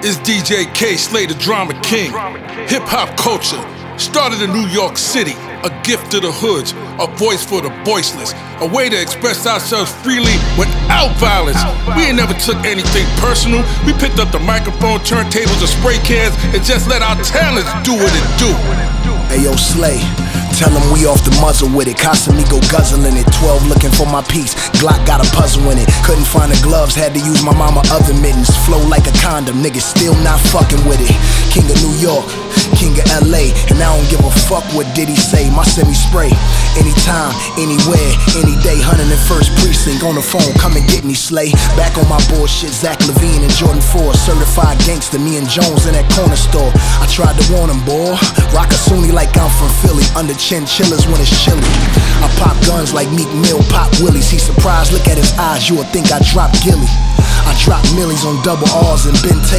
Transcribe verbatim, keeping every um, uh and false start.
It's D J K, Slay the Drama King. Hip-hop culture started in New York City, a gift to the hoods, a voice for the voiceless, a way to express ourselves freely without violence. We ain't never took anything personal. We picked up the microphone, turntables, and spray cans, and just let our talents do what it do. Ayo, Slay, tell them we off the muzzle with it. Casamigo guzzling it, twelve looking for my piece. Glock got a puzzle in it. Couldn't find the gloves, had to use my mama other mittens. Flow like a condom, niggas still not fucking with it. King of New York, king of L A, and I don't give a fuck what Diddy say. My semi-spray, anytime, anywhere, any day. one hundred first precinct, on the phone, come and get me, Slay. Back on my bullshit, Zach Levine and Jordan Ford. Certified gangster, me and Jones in that corner store. I tried to warn him, boy. Rock a Sunni like I'm from Philly. Under chinchillas when it's chilly. I pop guns like Meek Mill, pop Willies. He surprised, look at his eyes, you would think I dropped Gilly. I drop millies on double R's and Ben Taylor.